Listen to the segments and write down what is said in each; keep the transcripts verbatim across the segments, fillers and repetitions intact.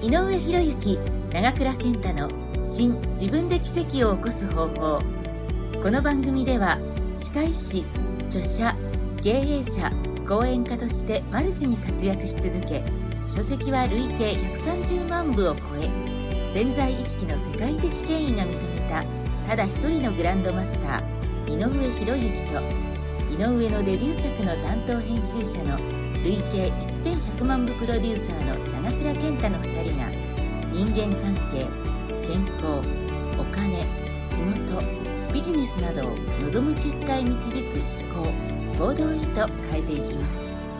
井上博之、長倉健太の新自分で奇跡を起こす方法。この番組では歯科医師、著者、経営者、講演家としてマルチに活躍し続け、書籍は累計ひゃくさんじゅうまんぶを超え、潜在意識の世界的権威が認めたただ一人のグランドマスター井上博之と、井上のデビュー作の担当編集者の累計せんひゃくまんぶプロデューサーの長倉健太のふたりが、人間関係、健康、お金、仕事、ビジネスなどを望む結果へ導く思考、行動へと変えていきます。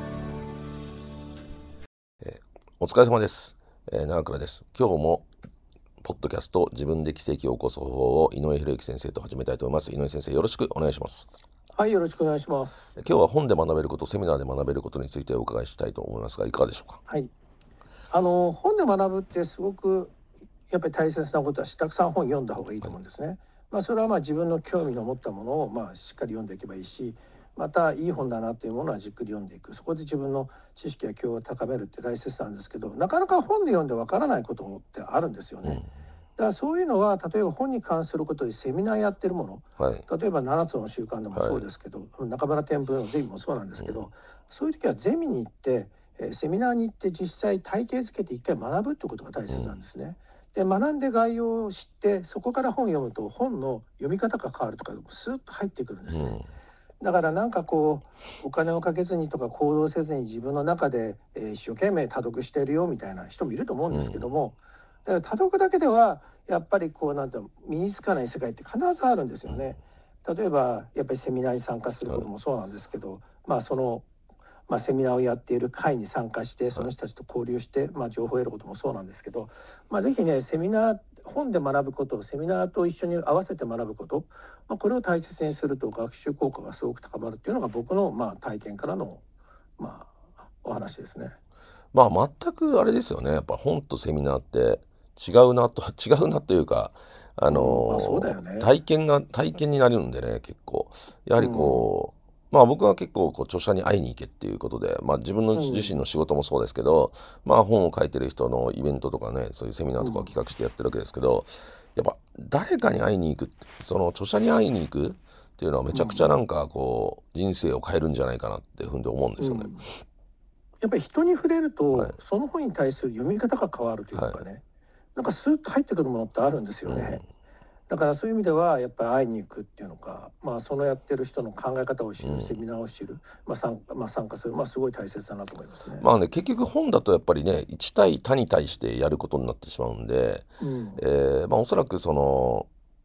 えー、お疲れ様です、えー、長倉です。今日もポッドキャスト自分で奇跡を起こす方法を井上博之先生と始めたいと思います。井上先生、よろしくお願いします。 はい、よろしくお願いします。 今日は本で学べること、セミナーで学べることについてお伺いしたいと思いますが、いかがでしょうか。 はい、あの本で学ぶってすごくやっぱり大切なことはし、たくさん本読んだ方がいいと思うんですね。はい、まあ、それはまあ自分の興味の持ったものをまあしっかり読んでいけばいいし、またいい本だなというものはじっくり読んでいく。そこで自分の知識や教養を高めるって大切なんですけど、なかなか本で読んでわからないことってあるんですよね。うん、だからそういうのは、例えば本に関することでセミナーやってるもの、はい、例えばななつの習慣でもそうですけど、はい、中村天風のゼミもそうなんですけど、うん、そういう時はゼミに行って、えー、セミナーに行って実際体系づけて一回学ぶってことが大切なんですね。うん、で学んで概要を知って、そこから本読むと本の読み方が変わるとかスーッと入ってくるんですね。うん、だからなんかこうお金をかけずにとか行動せずに自分の中で、えー、一生懸命多読してるよみたいな人もいると思うんですけども、うん、だから多読だけではやっぱりこうなんて身につかない世界って必ずあるんですよね。例えばやっぱりセミナーに参加することもそうなんですけど、まあその、まあ、セミナーをやっている会に参加してその人たちと交流して、まあ、情報を得ることもそうなんですけど、まあ、ぜひねセミナー本で学ぶことをセミナーと一緒に合わせて学ぶこと、まあ、これを大切にすると学習効果がすごく高まるっていうのが僕のまあ体験からのまあお話ですね。 まあ全くあれですよね。やっぱ本とセミナーって違うなと違うなというか、あのーうんまあそうだよね、 体験が体験になるんでね、結構やはりこう、うん、まあ僕は結構こう著者に会いに行けっていうことで、まあ自分の自身の仕事もそうですけど、うん、まあ本を書いてる人のイベントとかね、そういうセミナーとかを企画してやってるわけですけど、やっぱ誰かに会いに行く、その著者に会いに行くっていうのはめちゃくちゃなんかこう人生を変えるんじゃないかなっていうふうに思うんですよね。うん、 やっぱり人に触れると、はい、その本に対する読み方が変わるというかね、はい、なんかスーッと入ってくるものってあるんですよね。うん、だからそういう意味ではやっぱり会いに行くっていうのか、まあそのやってる人の考え方を知る、うん、セミナーを知る、まあ参加、まあ、参加する、まあすごい大切だなと思いますね。 まあね、結局本だとやっぱりね、いち対他に対してやることになってしまうんで、うん、えー、まあおそらくその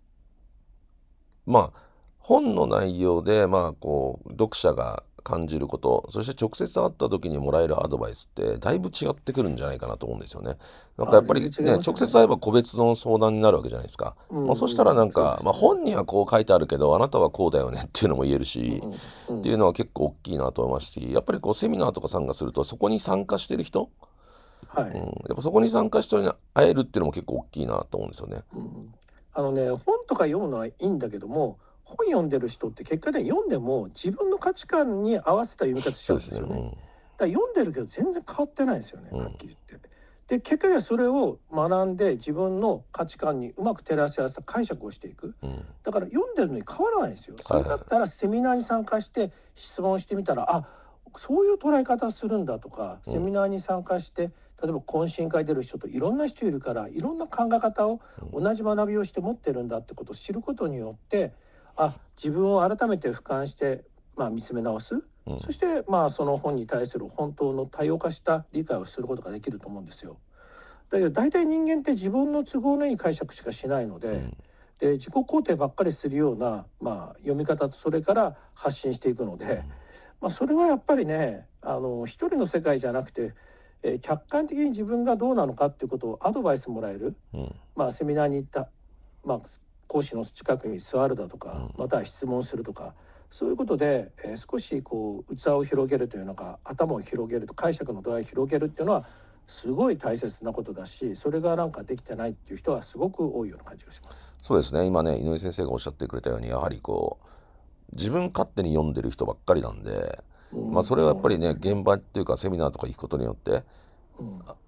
まあ本の内容でまあこう読者が感じること、そして直接会った時にもらえるアドバイスってだいぶ違ってくるんじゃないかなと思うんですよね。なんかやっぱり ね, ね直接会えば個別の相談になるわけじゃないですか。うん、まあ、そしたらなんか、ね、まあ、本にはこう書いてあるけどあなたはこうだよねっていうのも言えるし、うんうん、っていうのは結構大きいなと思いますし、やっぱりこうセミナーとか参加するとそこに参加してる人、はい、うん、やっぱそこに参加した人に会えるっていうのも結構大きいなと思うんですよね。 うん、あのね本とか読むのはいいんだけども、本読んでる人って結果で読んでも自分の価値観に合わせた読み方しちゃうんですよね。そうですね、うん、だから読んでるけど全然変わってないですよね、はっきり言って。で結果ではそれを学んで自分の価値観にうまく照らし合わせた解釈をしていく、うん、だから読んでるのに変わらないんですよ。それだったらセミナーに参加して質問してみたら、あ、そういう捉え方するんだとか、セミナーに参加して例えば懇親会出る人といろんな人いるから、いろんな考え方を同じ学びをして持ってるんだってことを知ることによって、あ、自分を改めて俯瞰して、まあ、見つめ直す、うん、そしてまあその本に対する本当の多様化した理解をすることができると思うんですよ。だけど大体人間って自分の都合のいい解釈しかしないので、うん、で自己肯定ばっかりするような、まあ、読み方とそれから発信していくので、うん、まあ、それはやっぱりね、あの一人の世界じゃなくて、えー、客観的に自分がどうなのかっていうことをアドバイスもらえる、うん、まあ、セミナーに行った、まあ、講師の近くに座るだとか、または質問するとか、そういうことで、えー、少しこう器を広げるというのか、頭を広げると、解釈の度合いを広げるっていうのはすごい大切なことだし、それがなんかできてないっていう人はすごく多いような感じがします。 そうですね、今ね井上先生がおっしゃってくれたように、やはりこう自分勝手に読んでる人ばっかりなんで、うん、まあそれはやっぱりね、現場っていうかセミナーとか行くことによって、うん、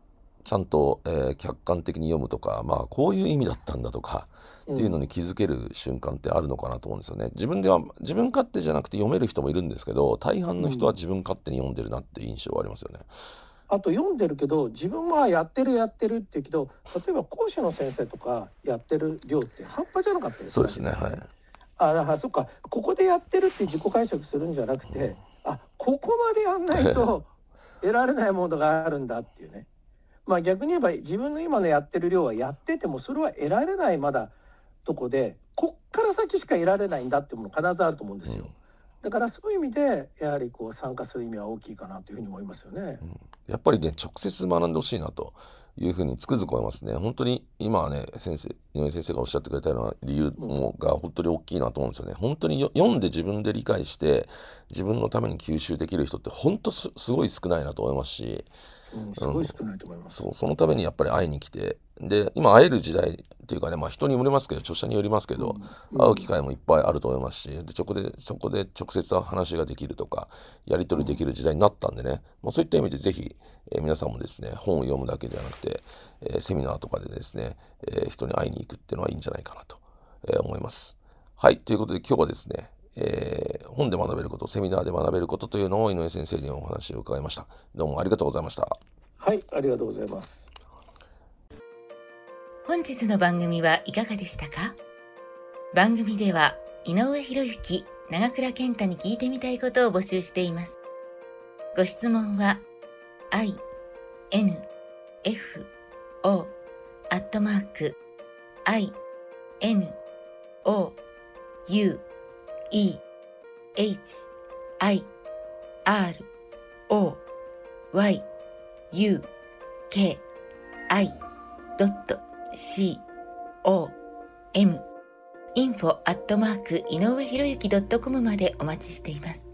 ちゃんと、えー客観的に読むとか、まあこういう意味だったんだとかっていうのに気づける瞬間ってあるのかなと思うんですよね。自分では自分勝手じゃなくて読める人もいるんですけど、大半の人は自分勝手に読んでるなっていう印象はありますよね。 あと読んでるけど自分はやってるやってるって言うけど、例えば講師の先生とかやってる量って半端じゃなかったりすそうるですね。はい。 あだからそっか、ここでやってるって自己解釈するんじゃなくて、あここまでやんないと得られないものがあるんだっていうね。まあ逆に言えば自分の今のやってる量はやっててもそれは得られないまだとこで、こっから先しか得られないんだっていうもの必ずあると思うんですよ。 うんだからそういう意味でやはりこう参加する意味は大きいかなというふうに思いますよね。 やっぱりね、直接学んでほしいなというふうにつくづく思いますね。本当に今はね、先生、井上先生がおっしゃってくれたような理由もが本当に大きいなと思うんですよね。本当によ読んで自分で理解して自分のために吸収できる人って本当すすごい少ないなと思いますし、 うん、すごい少ないと思います。 そう、そのためにやっぱり会いに来て、で、今会える時代っていうかね、まあ人によりますけど、著者によりますけど、 うん会う機会もいっぱいあると思いますし、で、そこで、そこで直接話ができるとか、やり取りできる時代になったんでね、まあ、そういった意味でぜひ、えー皆さんもですね、本を読むだけじゃなくて、えーセミナーとかでですね、えー人に会いに行くっていうのはいいんじゃないかなと、えー思います。はい、ということで今日はですね、えー本で学べること、セミナーで学べることというのを井上先生にお話を伺いました。どうもありがとうございました。 はい、ありがとうございます。 本日の番組はいかがでしたか？番組では井上博之、長倉健太に聞いてみたいことを募集しています。ご質問は i n f o アットマーク i n o u e h i r o y u k i ドット c o m インフォアットマーク井上博之 .com までお待ちしています。